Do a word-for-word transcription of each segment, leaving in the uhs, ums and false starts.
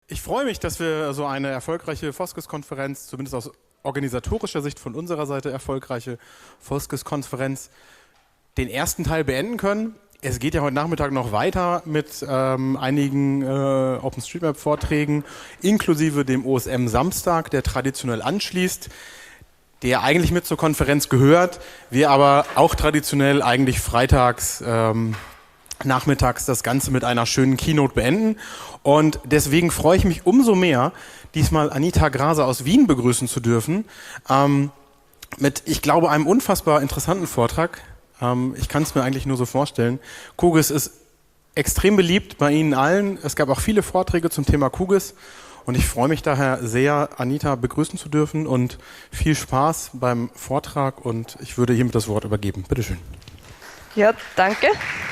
Ich freue mich, dass wir so eine erfolgreiche Foskes-Konferenz, zumindest aus organisatorischer Sicht von unserer Seite erfolgreiche Foskes-Konferenz, den ersten Teil beenden können. Es geht ja heute Nachmittag noch weiter mit ähm, einigen äh, OpenStreetMap-Vorträgen, inklusive dem O S M Samstag, der traditionell anschließt, der eigentlich mit zur Konferenz gehört, wir aber auch traditionell eigentlich freitags ähm, nachmittags das Ganze mit einer schönen Keynote beenden. Und deswegen freue ich mich umso mehr, diesmal Anita Grase aus Wien begrüßen zu dürfen, ähm, mit, ich glaube, einem unfassbar interessanten Vortrag. Ähm, ich kann es mir eigentlich nur so vorstellen. QGIS ist extrem beliebt bei Ihnen allen. Es gab auch viele Vorträge zum Thema QGIS. Und ich freue mich daher sehr, Anita begrüßen zu dürfen und viel Spaß beim Vortrag. Und ich würde hiermit das Wort übergeben. Bitte schön. Ja, danke.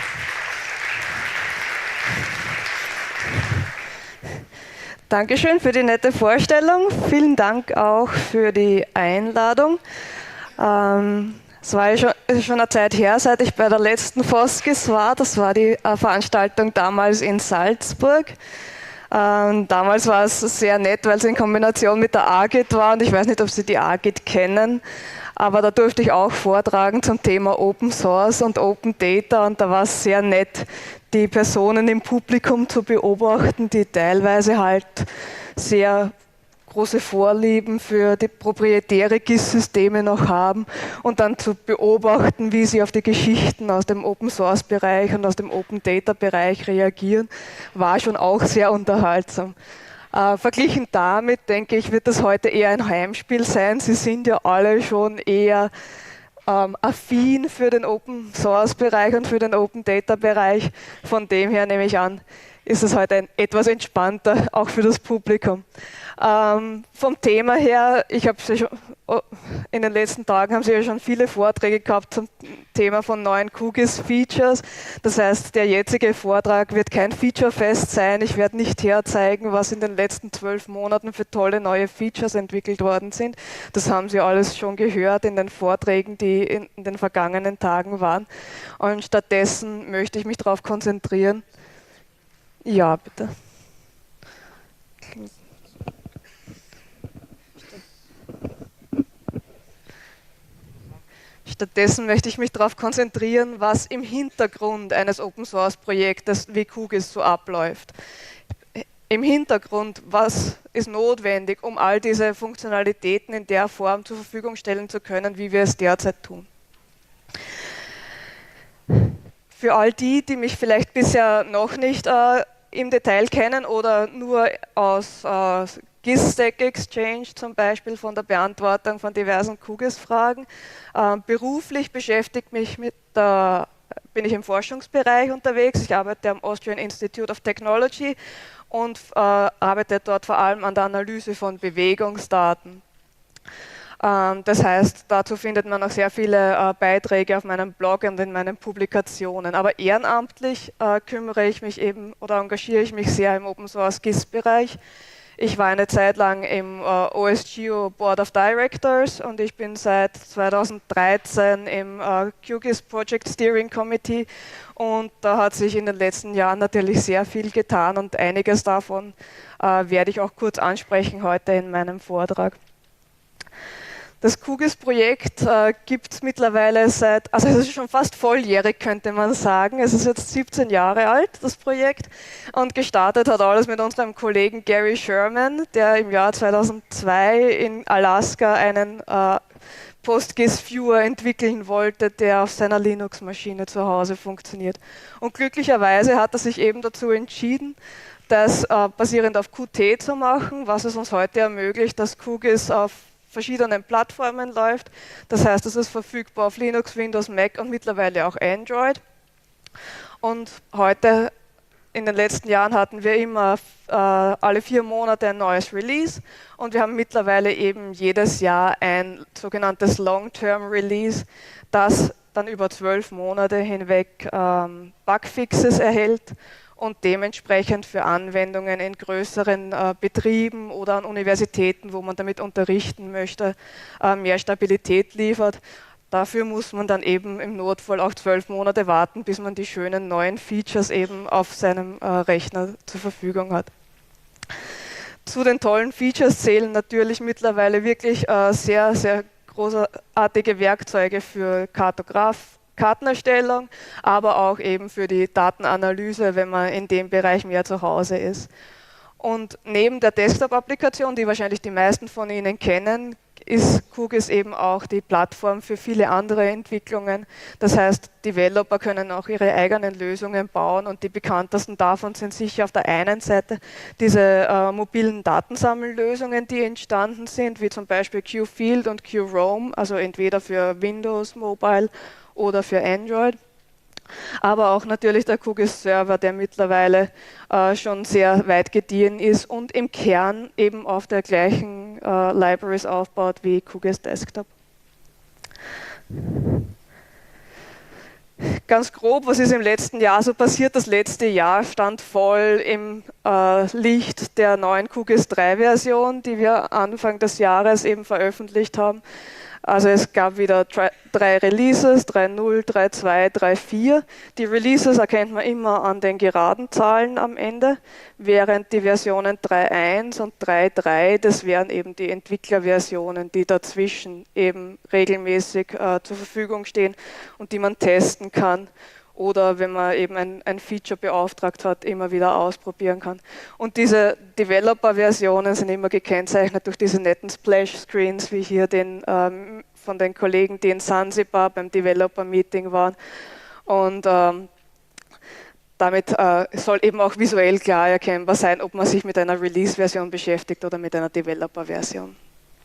Dankeschön für die nette Vorstellung. Vielen Dank auch für die Einladung. Ähm, es war ja schon, schon eine Zeit her, seit ich bei der letzten Foskes war. Das war die äh, Veranstaltung damals in Salzburg. Ähm, damals war es sehr nett, weil es in Kombination mit der AGIT war. Und ich weiß nicht, ob Sie die AGIT kennen. Aber da durfte ich auch vortragen zum Thema Open Source und Open Data. Und da war es sehr nett, die Personen im Publikum zu beobachten, die teilweise halt sehr große Vorlieben für die proprietäre G I S-Systeme noch haben und dann zu beobachten, wie sie auf die Geschichten aus dem Open-Source-Bereich und aus dem Open-Data-Bereich reagieren, war schon auch sehr unterhaltsam. Äh, verglichen damit, denke ich, wird das heute eher ein Heimspiel sein. Sie sind ja alle schon eher Ähm, affin für den Open-Source-Bereich und für den Open-Data-Bereich. Von dem her nehme ich an, ist es heute ein, etwas entspannter, auch für das Publikum. Ähm, vom Thema her, ich habe schon, in den letzten Tagen haben Sie ja schon viele Vorträge gehabt zum Thema von neuen QGIS-Features. Das heißt, der jetzige Vortrag wird kein Feature-Fest sein. Ich werde nicht herzeigen, was in den letzten zwölf Monaten für tolle neue Features entwickelt worden sind. Das haben Sie alles schon gehört in den Vorträgen, die in den vergangenen Tagen waren. Und stattdessen möchte ich mich darauf konzentrieren. Ja, bitte. Stattdessen möchte ich mich darauf konzentrieren, was im Hintergrund eines Open-Source-Projektes wie QGIS so abläuft. Im Hintergrund, was ist notwendig, um all diese Funktionalitäten in der Form zur Verfügung stellen zu können, wie wir es derzeit tun. Für all die, die mich vielleicht bisher noch nicht äh, im Detail kennen oder nur aus äh, G I S Stack Exchange zum Beispiel von der Beantwortung von diversen QGIS-Fragen. Ähm, beruflich beschäftigt mich mit der, bin ich im Forschungsbereich unterwegs. Ich arbeite am Austrian Institute of Technology und äh, arbeite dort vor allem an der Analyse von Bewegungsdaten. Ähm, das heißt, dazu findet man auch sehr viele äh, Beiträge auf meinem Blog und in meinen Publikationen. Aber ehrenamtlich äh, kümmere ich mich eben oder engagiere ich mich sehr im Open Source G I S-Bereich. Ich war eine Zeit lang im äh, O S G O Board of Directors und ich bin seit zweitausenddreizehn im äh, QGIS Project Steering Committee und da hat sich in den letzten Jahren natürlich sehr viel getan und einiges davon äh, werde ich auch kurz ansprechen heute in meinem Vortrag. Das QGIS-Projekt äh, gibt es mittlerweile seit, also es ist schon fast volljährig, könnte man sagen. Es ist jetzt siebzehn Jahre alt, das Projekt. Und gestartet hat alles mit unserem Kollegen Gary Sherman, der im Jahr zweitausendzwei in Alaska einen äh, PostGIS-Viewer entwickeln wollte, der auf seiner Linux-Maschine zu Hause funktioniert. Und glücklicherweise hat er sich eben dazu entschieden, das äh, basierend auf Qt zu machen, was es uns heute ermöglicht, dass QGIS auf verschiedenen Plattformen läuft. Das heißt, es ist verfügbar auf Linux, Windows, Mac und mittlerweile auch Android. Und heute, in den letzten Jahren, hatten wir immer äh, alle vier Monate ein neues Release und wir haben mittlerweile eben jedes Jahr ein sogenanntes Long-Term Release, das dann über zwölf Monate hinweg ähm, Bugfixes erhält und dementsprechend für Anwendungen in größeren äh, Betrieben oder an Universitäten, wo man damit unterrichten möchte, äh, mehr Stabilität liefert. Dafür muss man dann eben im Notfall auch zwölf Monate warten, bis man die schönen neuen Features eben auf seinem äh, Rechner zur Verfügung hat. Zu den tollen Features zählen natürlich mittlerweile wirklich äh, sehr, sehr großartige Werkzeuge für Kartograf, Kartenerstellung, aber auch eben für die Datenanalyse, wenn man in dem Bereich mehr zu Hause ist. Und neben der Desktop-Applikation, die wahrscheinlich die meisten von Ihnen kennen, ist QGIS eben auch die Plattform für viele andere Entwicklungen. Das heißt, Developer können auch ihre eigenen Lösungen bauen und die bekanntesten davon sind sicher auf der einen Seite diese äh, mobilen Datensammellösungen, die entstanden sind, wie zum Beispiel QField und QRoam, also entweder für Windows Mobile oder für Android. Aber auch natürlich der QGIS-Server, der mittlerweile äh, schon sehr weit gediehen ist und im Kern eben auf der gleichen äh, Libraries aufbaut wie QGIS Desktop. Ganz grob, was ist im letzten Jahr so passiert? Das letzte Jahr stand voll im äh, Licht der neuen QGIS drei Version, die wir Anfang des Jahres eben veröffentlicht haben. Also es gab wieder drei, drei Releases, drei Punkt null, drei Punkt zwei, drei Punkt vier. Die Releases erkennt man immer an den geraden Zahlen am Ende, während die Versionen drei Punkt eins und drei Punkt drei, das wären eben die Entwicklerversionen, die dazwischen eben regelmäßig äh, zur Verfügung stehen und die man testen kann. Oder wenn man eben ein, ein Feature beauftragt hat, immer wieder ausprobieren kann. Und diese Developer-Versionen sind immer gekennzeichnet durch diese netten Splash-Screens, wie hier den, ähm, von den Kollegen, die in Sansibar beim Developer-Meeting waren. Und ähm, damit äh, soll eben auch visuell klar erkennbar sein, ob man sich mit einer Release-Version beschäftigt oder mit einer Developer-Version.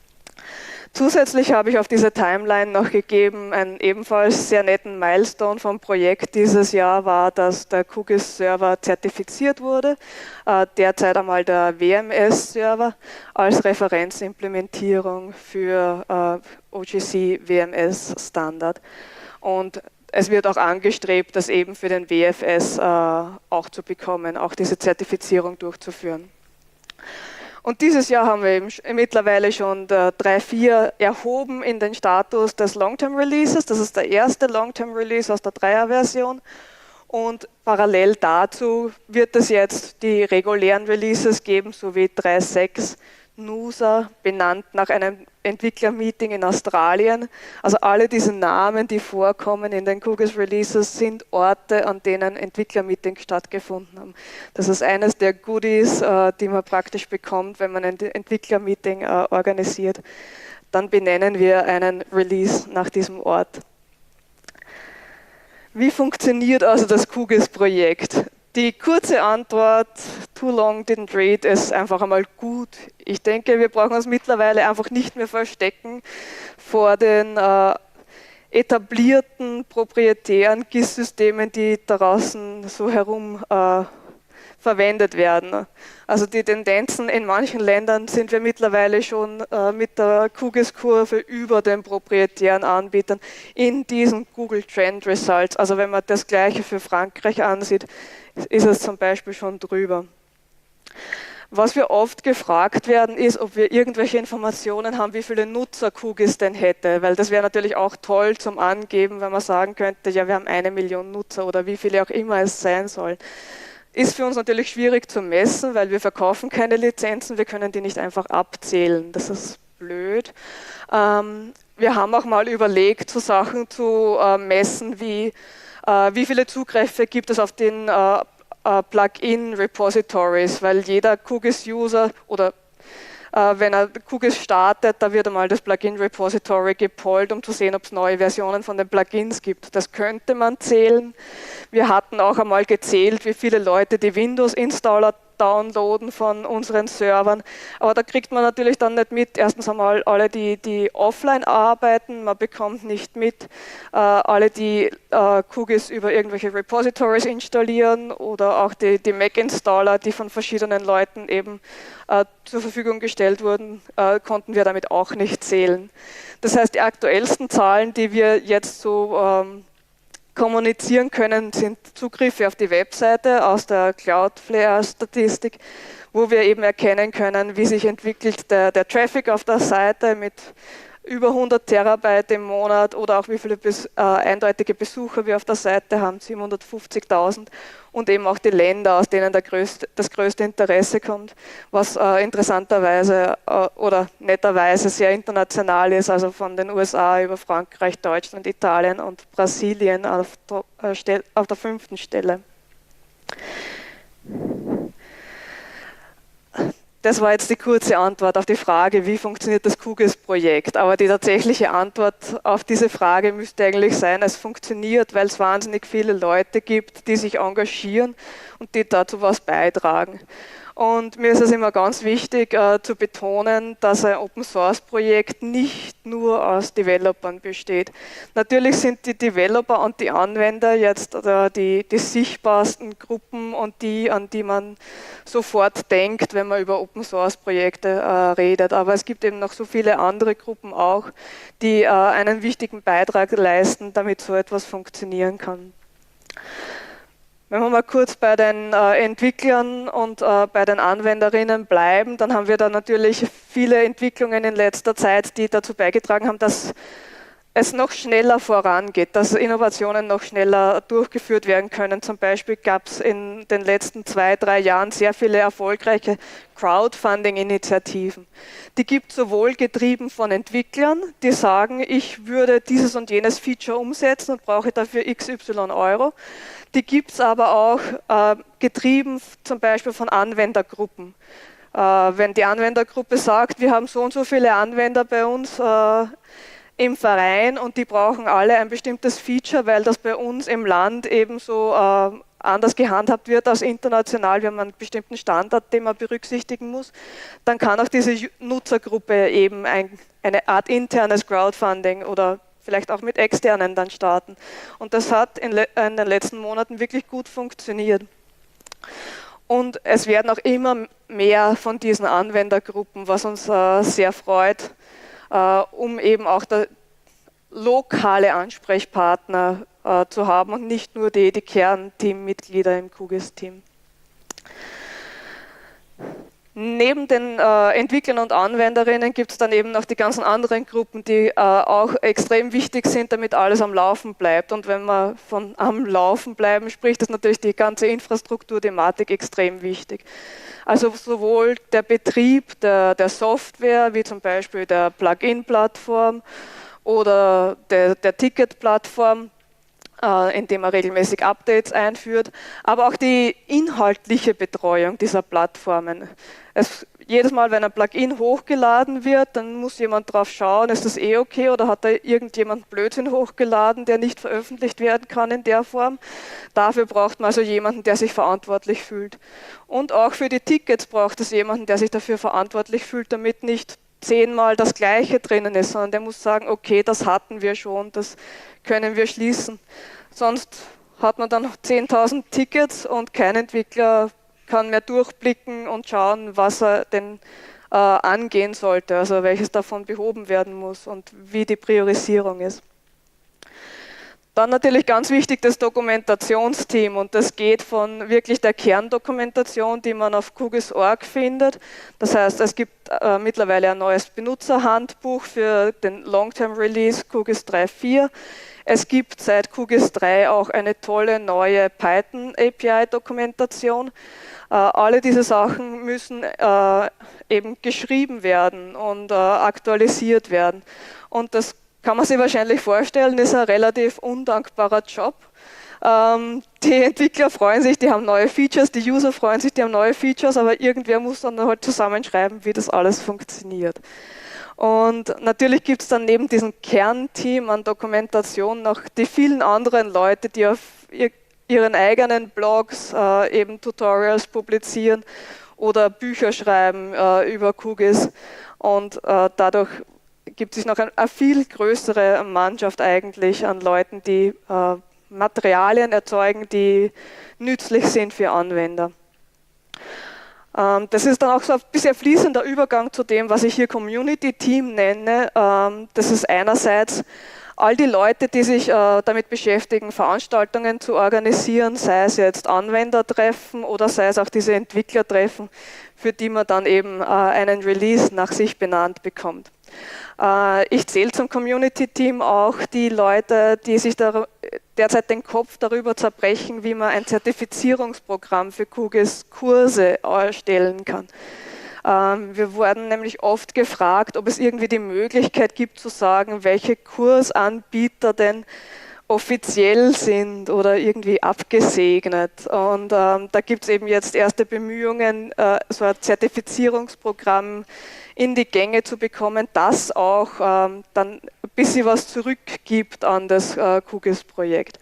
Zusätzlich habe ich auf diese Timeline noch gegeben, einen ebenfalls sehr netten Milestone vom Projekt dieses Jahr war, dass der QGIS-Server zertifiziert wurde, äh, derzeit einmal der W M S-Server als Referenzimplementierung für äh, O G C W M S-Standard. Und es wird auch angestrebt, das eben für den W F S äh, auch zu bekommen, auch diese Zertifizierung durchzuführen. Und dieses Jahr haben wir eben mittlerweile schon der drei Punkt vier erhoben in den Status des Long-Term-Releases. Das ist der erste Long-Term-Release aus der Dreier-Version. Und parallel dazu wird es jetzt die regulären Releases geben, sowie drei Punkt sechs Noosa, benannt nach einem Entwickler-Meeting in Australien. Also alle diese Namen, die vorkommen in den QGIS-Releases, sind Orte, an denen Entwickler-Meetings stattgefunden haben. Das ist eines der Goodies, äh, die man praktisch bekommt, wenn man ein Entwickler-Meeting äh, organisiert. Dann benennen wir einen Release nach diesem Ort. Wie funktioniert also das QGIS-Projekt? Die kurze Antwort, too long didn't read, ist einfach einmal gut. Ich denke, wir brauchen uns mittlerweile einfach nicht mehr verstecken vor den äh, etablierten, proprietären G I S-Systemen, die draußen so herum äh, verwendet werden. Also die Tendenzen in manchen Ländern sind wir mittlerweile schon äh, mit der QGIS-Kurve über den proprietären Anbietern in diesen Google Trend Results. Also wenn man das Gleiche für Frankreich ansieht, ist es zum Beispiel schon drüber. Was wir oft gefragt werden, ist, ob wir irgendwelche Informationen haben, wie viele Nutzer QGIS denn hätte, weil das wäre natürlich auch toll zum Angeben, wenn man sagen könnte, ja, wir haben eine Million Nutzer oder wie viele auch immer es sein soll. Ist für uns natürlich schwierig zu messen, weil wir verkaufen keine Lizenzen, wir können die nicht einfach abzählen, das ist blöd. Ähm, wir haben auch mal überlegt, so Sachen zu äh, messen wie wie viele Zugriffe gibt es auf den äh, äh, Plugin-Repositories, weil jeder QGIS-User oder äh, wenn er QGIS startet, da wird einmal das Plugin-Repository gepollt, um zu sehen, ob es neue Versionen von den Plugins gibt. Das könnte man zählen. Wir hatten auch einmal gezählt, wie viele Leute die Windows-Installer downloaden von unseren Servern, aber da kriegt man natürlich dann nicht mit, erstens einmal alle, die, die offline arbeiten, man bekommt nicht mit, äh, alle, die äh, QGIS über irgendwelche Repositories installieren oder auch die, die Mac-Installer, die von verschiedenen Leuten eben äh, zur Verfügung gestellt wurden, äh, konnten wir damit auch nicht zählen. Das heißt, die aktuellsten Zahlen, die wir jetzt so ähm, kommunizieren können, sind Zugriffe auf die Webseite aus der Cloudflare-Statistik, wo wir eben erkennen können, wie sich entwickelt der, der Traffic auf der Seite mit über hundert Terabyte im Monat oder auch wie viele Bes äh, eindeutige Besucher wir auf der Seite haben, siebenhundertfünfzigtausend, und eben auch die Länder, aus denen der größte, das größte Interesse kommt, was äh, interessanterweise äh, oder netterweise sehr international ist, also von den U S A über Frankreich, Deutschland, Italien und Brasilien auf, äh, auf der fünften Stelle. Das war jetzt die kurze Antwort auf die Frage, wie funktioniert das QGIS-Projekt. Aber die tatsächliche Antwort auf diese Frage müsste eigentlich sein, es funktioniert, weil es wahnsinnig viele Leute gibt, die sich engagieren und die dazu was beitragen. Und mir ist es immer ganz wichtig äh, zu betonen, dass ein Open-Source-Projekt nicht nur aus Developern besteht. Natürlich sind die Developer und die Anwender jetzt äh, die, die sichtbarsten Gruppen und die, an die man sofort denkt, wenn man über Open-Source-Projekte äh, redet. Aber es gibt eben noch so viele andere Gruppen auch, die äh, einen wichtigen Beitrag leisten, damit so etwas funktionieren kann. Wenn wir mal kurz bei den äh, Entwicklern und äh, bei den Anwenderinnen bleiben, dann haben wir da natürlich viele Entwicklungen in letzter Zeit, die dazu beigetragen haben, dass es noch schneller vorangeht, dass Innovationen noch schneller durchgeführt werden können. Zum Beispiel gab es in den letzten zwei, drei Jahren sehr viele erfolgreiche Crowdfunding-Initiativen. Die gibt es sowohl getrieben von Entwicklern, die sagen, ich würde dieses und jenes Feature umsetzen und brauche dafür x y Euro. Die gibt es aber auch äh, getrieben zum Beispiel von Anwendergruppen. Äh, wenn die Anwendergruppe sagt, wir haben so und so viele Anwender bei uns äh, im Verein und die brauchen alle ein bestimmtes Feature, weil das bei uns im Land ebenso äh, anders gehandhabt wird als international, wir haben einen bestimmten Standard, den man berücksichtigen muss, dann kann auch diese Nutzergruppe eben ein, eine Art internes Crowdfunding oder vielleicht auch mit externen dann starten. Und das hat in, in den letzten Monaten wirklich gut funktioniert. Und es werden auch immer mehr von diesen Anwendergruppen, was uns äh, sehr freut, äh, um eben auch der lokale Ansprechpartner äh, zu haben und nicht nur die, die Kernteammitglieder im QGIS-Team. Neben den äh, Entwicklern und Anwenderinnen gibt es dann eben noch die ganzen anderen Gruppen, die äh, auch extrem wichtig sind, damit alles am Laufen bleibt. Und wenn man von am Laufen bleiben spricht, ist natürlich die ganze Infrastrukturthematik extrem wichtig. Also sowohl der Betrieb der, der Software, wie zum Beispiel der Plugin-Plattform oder der, der Ticket-Plattform, indem er regelmäßig Updates einführt, aber auch die inhaltliche Betreuung dieser Plattformen. Es, jedes Mal, wenn ein Plugin hochgeladen wird, dann muss jemand drauf schauen, ist das eh okay oder hat da irgendjemand Blödsinn hochgeladen, der nicht veröffentlicht werden kann in der Form. Dafür braucht man also jemanden, der sich verantwortlich fühlt. Und auch für die Tickets braucht es jemanden, der sich dafür verantwortlich fühlt, damit nicht zehnmal das Gleiche drinnen ist, sondern der muss sagen, okay, das hatten wir schon, das können wir schließen. Sonst hat man dann noch zehntausend Tickets und kein Entwickler kann mehr durchblicken und schauen, was er denn äh, angehen sollte, also welches davon behoben werden muss und wie die Priorisierung ist. Dann natürlich ganz wichtig das Dokumentationsteam und das geht von wirklich der Kerndokumentation, die man auf QGIS Punkt org findet. Das heißt, es gibt äh, mittlerweile ein neues Benutzerhandbuch für den Long-Term Release QGIS drei Punkt vier. Es gibt seit QGIS drei auch eine tolle neue Python A P I-Dokumentation. Äh, alle diese Sachen müssen äh, eben geschrieben werden und äh, aktualisiert werden. Und das kann man sich wahrscheinlich vorstellen, ist ein relativ undankbarer Job. Ähm, die Entwickler freuen sich, die haben neue Features, die User freuen sich, die haben neue Features, aber irgendwer muss dann halt zusammenschreiben, wie das alles funktioniert. Und natürlich gibt es dann neben diesem Kernteam an Dokumentation noch die vielen anderen Leute, die auf ihr, ihren eigenen Blogs äh, eben Tutorials publizieren oder Bücher schreiben äh, über QGIS. Und äh, dadurch gibt es noch eine, eine viel größere Mannschaft eigentlich an Leuten, die äh, Materialien erzeugen, die nützlich sind für Anwender. Ähm, das ist dann auch so ein bisschen fließender Übergang zu dem, was ich hier Community Team nenne. Ähm, das ist einerseits all die Leute, die sich äh, damit beschäftigen, Veranstaltungen zu organisieren, sei es jetzt Anwendertreffen oder sei es auch diese Entwicklertreffen, für die man dann eben äh, einen Release nach sich benannt bekommt. Äh, ich zähle zum Community-Team auch die Leute, die sich dar derzeit den Kopf darüber zerbrechen, wie man ein Zertifizierungsprogramm für QGIS Kurse erstellen kann. Ähm, wir wurden nämlich oft gefragt, ob es irgendwie die Möglichkeit gibt zu sagen, welche Kursanbieter denn offiziell sind oder irgendwie abgesegnet. Und ähm, da gibt es eben jetzt erste Bemühungen, äh, so ein Zertifizierungsprogramm in die Gänge zu bekommen, das auch ähm, dann ein bisschen was zurückgibt an das äh, QGIS-Projekt.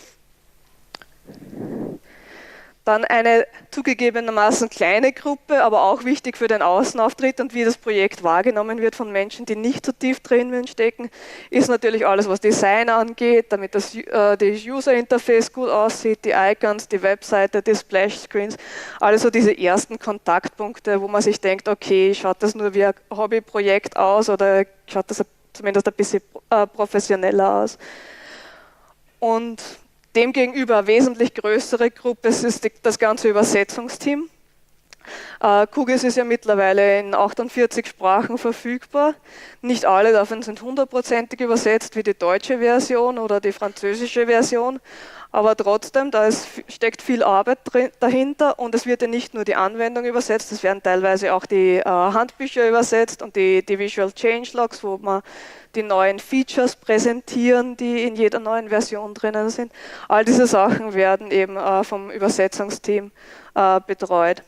Dann eine zugegebenermaßen kleine Gruppe, aber auch wichtig für den Außenauftritt und wie das Projekt wahrgenommen wird von Menschen, die nicht so tief drinnen stecken, ist natürlich alles, was Design angeht, damit das, äh, das User-Interface gut aussieht, die Icons, die Webseite, die Splash-Screens, alles so diese ersten Kontaktpunkte, wo man sich denkt, okay, schaut das nur wie ein Hobbyprojekt aus oder schaut das zumindest ein bisschen äh, professioneller aus. Und demgegenüber eine wesentlich größere Gruppe ist das ganze Übersetzungsteam. Äh, QGIS ist ja mittlerweile in achtundvierzig Sprachen verfügbar. Nicht alle davon sind hundertprozentig übersetzt wie die deutsche Version oder die französische Version, aber trotzdem, da ist, steckt viel Arbeit drin, dahinter und es wird ja nicht nur die Anwendung übersetzt, es werden teilweise auch die äh, Handbücher übersetzt und die, die Visual Changelogs, wo man die neuen Features präsentieren, die in jeder neuen Version drinnen sind. All diese Sachen werden eben äh, vom Übersetzungsteam äh, betreut.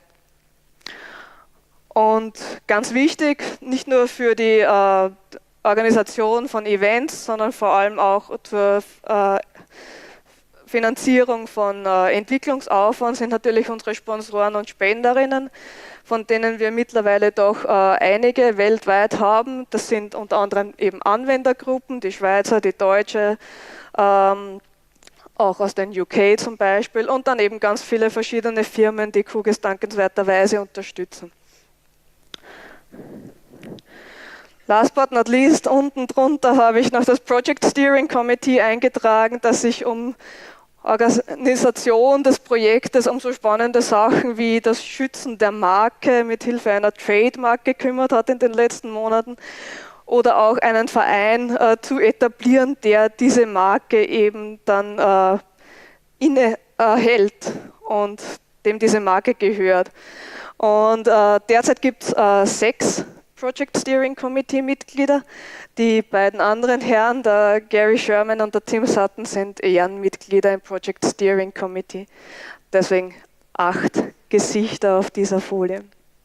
Und ganz wichtig, nicht nur für die äh, Organisation von Events, sondern vor allem auch zur äh, Finanzierung von äh, Entwicklungsaufwand sind natürlich unsere Sponsoren und Spenderinnen, von denen wir mittlerweile doch äh, einige weltweit haben. Das sind unter anderem eben Anwendergruppen, die Schweizer, die Deutsche, ähm, auch aus den U K zum Beispiel und dann eben ganz viele verschiedene Firmen, die QGIS dankenswerterweise unterstützen. Last but not least, unten drunter habe ich noch das Project Steering Committee eingetragen, das sich um Organisation des Projektes, um so spannende Sachen wie das Schützen der Marke mit Hilfe einer Trademark gekümmert hat in den letzten Monaten oder auch einen Verein äh, zu etablieren, der diese Marke eben dann äh, inne äh, hält und dem diese Marke gehört. Und äh, derzeit gibt es äh, sechs Project Steering Committee Mitglieder. Die beiden anderen Herren, der Gary Sherman und der Tim Sutton, sind Ehrenmitglieder im Project Steering Committee. Deswegen acht Gesichter auf dieser Folie.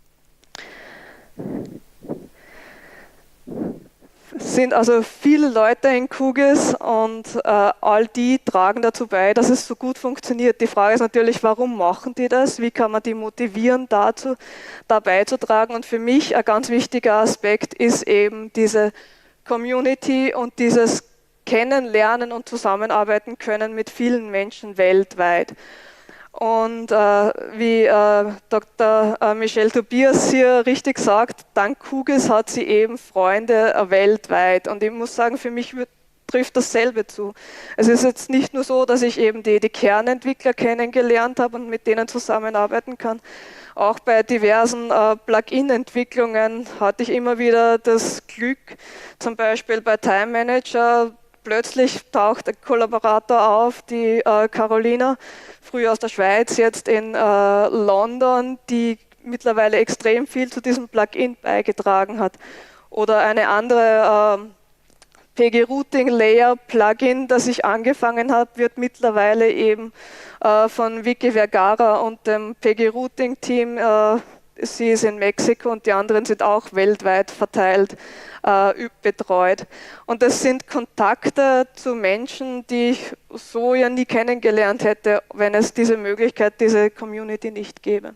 Es sind also viele Leute in QGIS und äh, all die tragen dazu bei, dass es so gut funktioniert. Die Frage ist natürlich, warum machen die das? Wie kann man die motivieren, dazu da beizutragen? Und für mich ein ganz wichtiger Aspekt ist eben diese Community und dieses Kennenlernen und Zusammenarbeiten können mit vielen Menschen weltweit. Und äh, wie äh, Doktor Äh, Michelle Tobias hier richtig sagt, dank QGIS hat sie eben Freunde äh, weltweit. Und ich muss sagen, für mich wird, trifft dasselbe zu. Es ist jetzt nicht nur so, dass ich eben die, die Kernentwickler kennengelernt habe und mit denen zusammenarbeiten kann. Auch bei diversen äh, Plugin-Entwicklungen hatte ich immer wieder das Glück, zum Beispiel bei Time Manager, plötzlich taucht ein Kollaborator auf, die äh, Carolina, früher aus der Schweiz, jetzt in äh, London, die mittlerweile extrem viel zu diesem Plugin beigetragen hat. Oder eine andere äh, P G Routing Layer Plugin, das ich angefangen habe, wird mittlerweile eben äh, von Vicky Vergara und dem P G Routing Team, äh, sie ist in Mexiko und die anderen sind auch weltweit verteilt, äh, betreut. Und das sind Kontakte zu Menschen, die ich so ja nie kennengelernt hätte, wenn es diese Möglichkeit, diese Community nicht gäbe.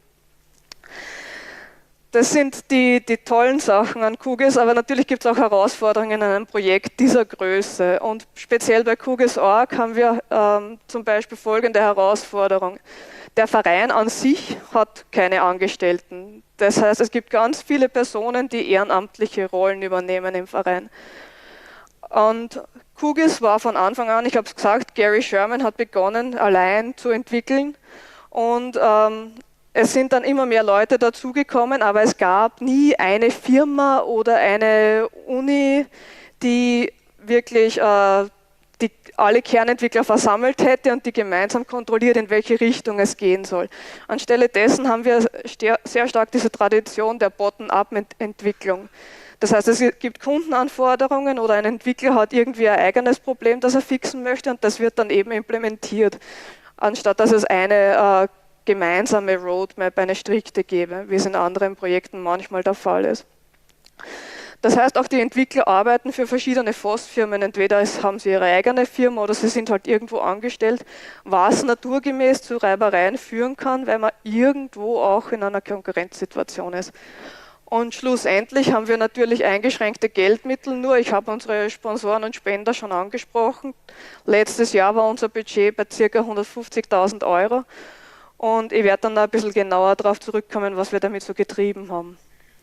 Das sind die, die tollen Sachen an QGIS, aber natürlich gibt es auch Herausforderungen in einem Projekt dieser Größe. Und speziell bei QGIS Punkt org haben wir ähm, zum Beispiel folgende Herausforderung. Der Verein an sich hat keine Angestellten. Das heißt, es gibt ganz viele Personen, die ehrenamtliche Rollen übernehmen im Verein. Und QGIS war von Anfang an, ich habe es gesagt, Gary Sherman hat begonnen, allein zu entwickeln. Und ähm, es sind dann immer mehr Leute dazugekommen, aber es gab nie eine Firma oder eine Uni, die wirklich äh, die alle Kernentwickler versammelt hätte und die gemeinsam kontrolliert, in welche Richtung es gehen soll. Anstelle dessen haben wir sehr stark diese Tradition der Bottom-up-Entwicklung. Das heißt, es gibt Kundenanforderungen oder ein Entwickler hat irgendwie ein eigenes Problem, das er fixen möchte und das wird dann eben implementiert, anstatt dass es eine äh, gemeinsame Roadmap, eine strikte gäbe, wie es in anderen Projekten manchmal der Fall ist. Das heißt, auch die Entwickler arbeiten für verschiedene F O S-Firmen. Entweder haben sie ihre eigene Firma oder sie sind halt irgendwo angestellt, was naturgemäß zu Reibereien führen kann, weil man irgendwo auch in einer Konkurrenzsituation ist. Und schlussendlich haben wir natürlich eingeschränkte Geldmittel, nur ich habe unsere Sponsoren und Spender schon angesprochen. Letztes Jahr war unser Budget bei ca. hundertfünfzigtausend Euro und ich werde dann ein bisschen genauer darauf zurückkommen, was wir damit so getrieben haben.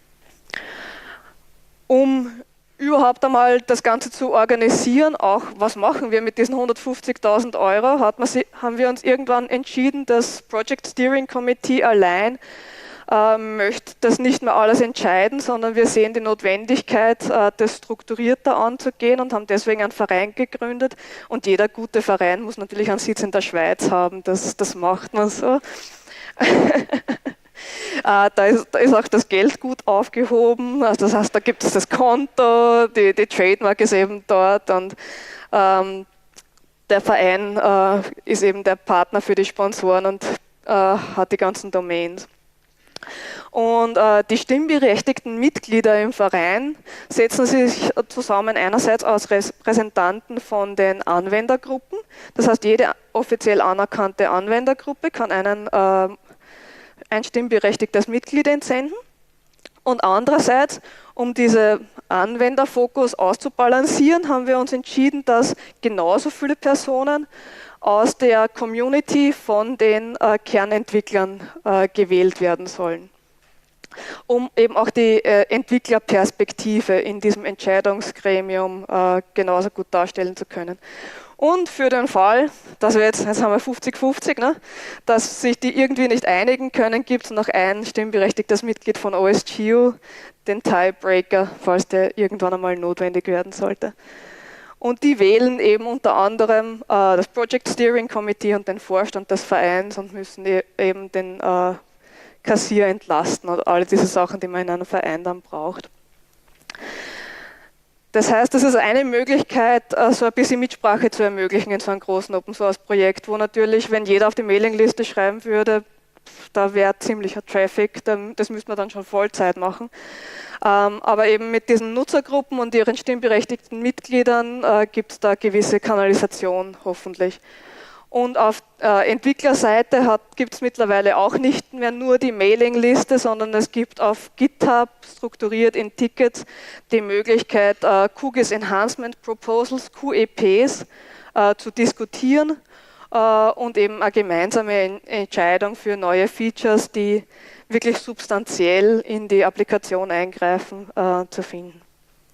Um überhaupt einmal das Ganze zu organisieren, auch was machen wir mit diesen hundertfünfzigtausend Euro, hat man, haben wir uns irgendwann entschieden, das Project Steering Committee allein äh, möchte das nicht mehr alles entscheiden, sondern wir sehen die Notwendigkeit, äh, das strukturierter anzugehen und haben deswegen einen Verein gegründet. Und jeder gute Verein muss natürlich einen Sitz in der Schweiz haben, das, das macht man so. Äh, da, ist, da ist auch das Geld gut aufgehoben, also das heißt, da gibt es das Konto, die, die Trademark ist eben dort und ähm, der Verein äh, ist eben der Partner für die Sponsoren und äh, hat die ganzen Domains. Und äh, die stimmberechtigten Mitglieder im Verein setzen sich zusammen einerseits aus Repräsentanten von den Anwendergruppen, das heißt, jede offiziell anerkannte Anwendergruppe kann einen äh, ein stimmberechtigtes Mitglied entsenden und andererseits, um diese Anwenderfokus auszubalancieren, haben wir uns entschieden, dass genauso viele Personen aus der Community von den äh, Kernentwicklern äh, gewählt werden sollen, um eben auch die äh, Entwicklerperspektive in diesem Entscheidungsgremium äh, genauso gut darstellen zu können. Und für den Fall, dass wir jetzt, jetzt haben wir fünfzig fünfzig, ne, dass sich die irgendwie nicht einigen können, gibt es noch ein stimmberechtigtes Mitglied von O S G U, den Tiebreaker, falls der irgendwann einmal notwendig werden sollte. Und die wählen eben unter anderem äh, das Project Steering Committee und den Vorstand des Vereins und müssen e eben den äh, Kassier entlasten und alle diese Sachen, die man in einem Verein dann braucht. Das heißt, das ist eine Möglichkeit, so ein bisschen Mitsprache zu ermöglichen in so einem großen Open-Source-Projekt, wo natürlich, wenn jeder auf die Mailingliste schreiben würde, da wäre ziemlicher Traffic, das müsste man dann schon Vollzeit machen. Aber eben mit diesen Nutzergruppen und ihren stimmberechtigten Mitgliedern gibt es da gewisse Kanalisation, hoffentlich. Und auf äh, Entwicklerseite gibt es mittlerweile auch nicht mehr nur die Mailingliste, sondern es gibt auf GitHub strukturiert in Tickets die Möglichkeit, äh, QGIS Enhancement Proposals, Q E Ps, äh, zu diskutieren äh, und eben eine gemeinsame Entscheidung für neue Features, die wirklich substanziell in die Applikation eingreifen, äh, zu finden.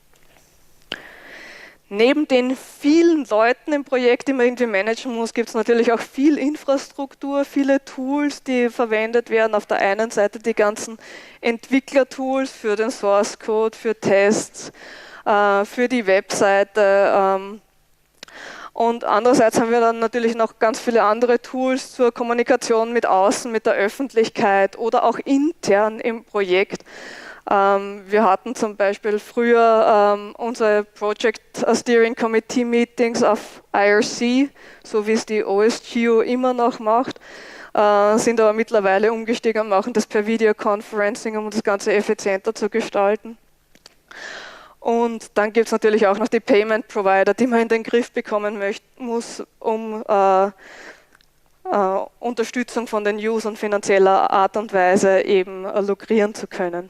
Neben den vielen Leuten im Projekt, die man irgendwie managen muss, gibt es natürlich auch viel Infrastruktur, viele Tools, die verwendet werden. Auf der einen Seite die ganzen Entwicklertools für den Source Code, für Tests, äh, für die Webseite. Ähm, und andererseits haben wir dann natürlich noch ganz viele andere Tools zur Kommunikation mit außen, mit der Öffentlichkeit oder auch intern im Projekt. Ähm, wir hatten zum Beispiel früher ähm, unsere Project Steering Committee Meetings auf I R C, so wie es die O S G U immer noch macht, äh, sind aber mittlerweile umgestiegen und machen das per Videoconferencing, um das Ganze effizienter zu gestalten. Und dann gibt es natürlich auch noch die Payment Provider, die man in den Griff bekommen möcht, muss, um äh, äh, Unterstützung von den Usern finanzieller Art und Weise eben äh, lukrieren zu können.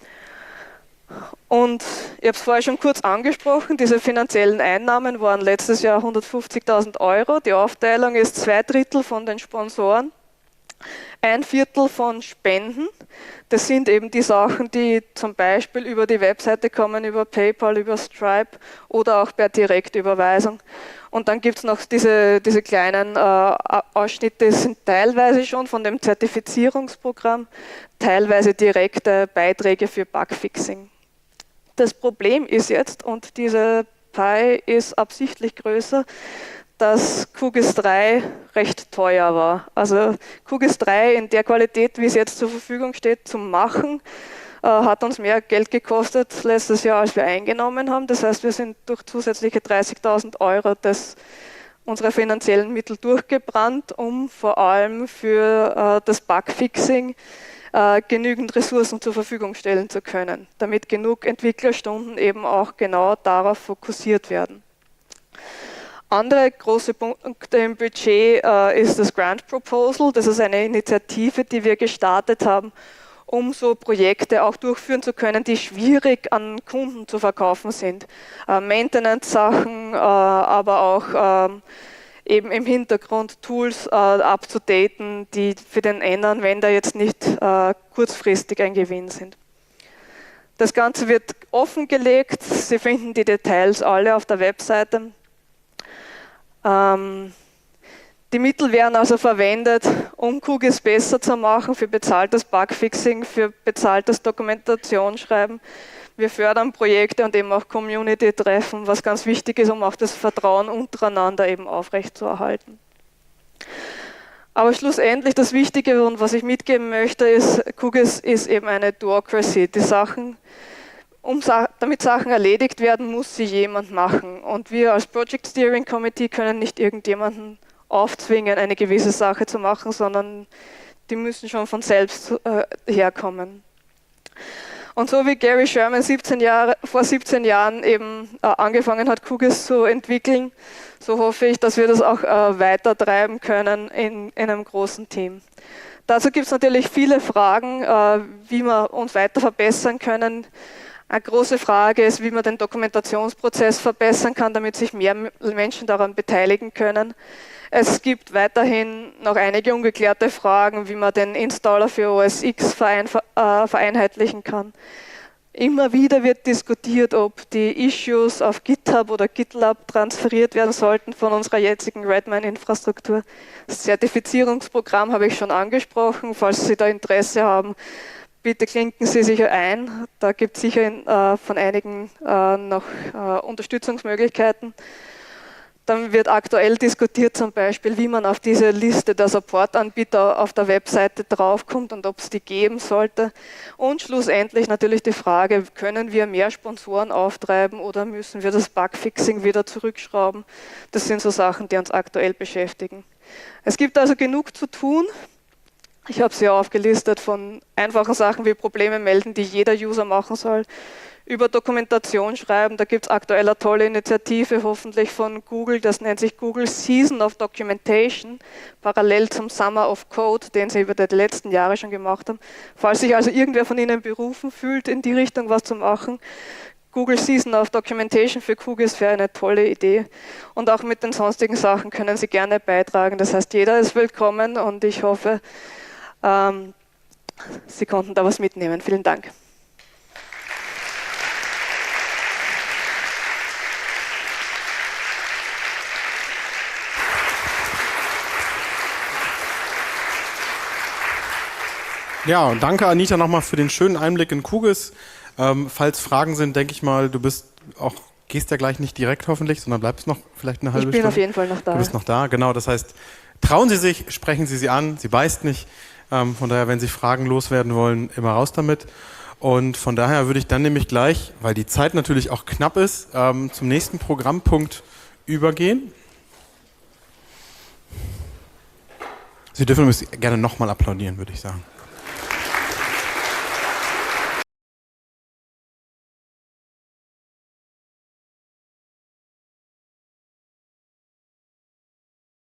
Und ich habe es vorher schon kurz angesprochen, diese finanziellen Einnahmen waren letztes Jahr hundertfünfzigtausend Euro. Die Aufteilung ist zwei Drittel von den Sponsoren Ein Viertel von Spenden, das sind eben die Sachen, die zum Beispiel über die Webseite kommen, über PayPal, über Stripe oder auch per Direktüberweisung. Und dann gibt es noch diese, diese kleinen äh, Ausschnitte, die sind teilweise schon von dem Zertifizierungsprogramm, teilweise direkte Beiträge für Bugfixing. Das Problem ist jetzt, und diese Pie ist absichtlich größer, dass QGIS drei recht teuer war. Also QGIS drei in der Qualität, wie es jetzt zur Verfügung steht, zum Machen, äh, hat uns mehr Geld gekostet letztes Jahr, als wir eingenommen haben. Das heißt, wir sind durch zusätzliche dreißigtausend Euro des, unserer finanziellen Mittel durchgebrannt, um vor allem für äh, das Bugfixing äh, genügend Ressourcen zur Verfügung stellen zu können, damit genug Entwicklerstunden eben auch genau darauf fokussiert werden. Andere große Punkte im Budget äh, ist das Grant Proposal. Das ist eine Initiative, die wir gestartet haben, um so Projekte auch durchführen zu können, die schwierig an Kunden zu verkaufen sind. Äh, Maintenance-Sachen, äh, aber auch äh, eben im Hintergrund Tools äh, abzudaten, die für den Endanwender jetzt nicht äh, kurzfristig ein Gewinn sind. Das Ganze wird offengelegt. Sie finden die Details alle auf der Webseite. Ähm, die Mittel werden also verwendet, um QGIS besser zu machen, für bezahltes Bugfixing, für bezahltes Dokumentationsschreiben. Wir fördern Projekte und eben auch Community-Treffen, was ganz wichtig ist, um auch das Vertrauen untereinander eben aufrechtzuerhalten. Aber schlussendlich das Wichtige und was ich mitgeben möchte, ist, QGIS ist eben eine Doocracy. Die Sachen, um, damit Sachen erledigt werden, muss sie jemand machen. Und wir als Project Steering Committee können nicht irgendjemanden aufzwingen, eine gewisse Sache zu machen, sondern die müssen schon von selbst äh, herkommen. Und so wie Gary Sherman siebzehn Jahre, vor siebzehn Jahren eben äh, angefangen hat, QGIS zu entwickeln, so hoffe ich, dass wir das auch äh, weiter treiben können in, in einem großen Team. Dazu gibt es natürlich viele Fragen, äh, wie wir uns weiter verbessern können. Eine große Frage ist, wie man den Dokumentationsprozess verbessern kann, damit sich mehr Menschen daran beteiligen können. Es gibt weiterhin noch einige ungeklärte Fragen, wie man den Installer für O S X verein, äh, vereinheitlichen kann. Immer wieder wird diskutiert, ob die Issues auf GitHub oder GitLab transferiert werden sollten von unserer jetzigen Redmine-Infrastruktur. Das Zertifizierungsprogramm habe ich schon angesprochen, falls Sie da Interesse haben. Bitte klinken Sie sich ein, da gibt es sicher äh, von einigen äh, noch äh, Unterstützungsmöglichkeiten. Dann wird aktuell diskutiert zum Beispiel, wie man auf diese Liste der Supportanbieter auf der Webseite draufkommt und ob es die geben sollte. Und schlussendlich natürlich die Frage, können wir mehr Sponsoren auftreiben oder müssen wir das Bugfixing wieder zurückschrauben? Das sind so Sachen, die uns aktuell beschäftigen. Es gibt also genug zu tun. Ich habe sie aufgelistet von einfachen Sachen wie Probleme melden, die jeder User machen soll, über Dokumentation schreiben. Da gibt es aktuell eine tolle Initiative, hoffentlich von Google, das nennt sich Google Season of Documentation, parallel zum Summer of Code, den sie über die letzten Jahre schon gemacht haben. Falls sich also irgendwer von Ihnen berufen fühlt, in die Richtung was zu machen, Google Season of Documentation für QGIS wäre eine tolle Idee. Und auch mit den sonstigen Sachen können Sie gerne beitragen. Das heißt, jeder ist willkommen und ich hoffe, ähm, Sie konnten da was mitnehmen. Vielen Dank. Ja, und danke Anita nochmal für den schönen Einblick in QGIS. Ähm, falls Fragen sind, denke ich mal, du bist auch, gehst ja gleich nicht direkt hoffentlich, sondern bleibst noch vielleicht eine halbe Stunde. Ich bin auf jeden Fall noch da. Du bist noch da, genau. Das heißt, trauen Sie sich, sprechen Sie sie an, sie beißt nicht. Ähm, von daher, wenn Sie Fragen loswerden wollen, immer raus damit. Und von daher würde ich dann nämlich gleich, weil die Zeit natürlich auch knapp ist, ähm, zum nächsten Programmpunkt übergehen. Sie dürfen übrigens gerne nochmal applaudieren, würde ich sagen.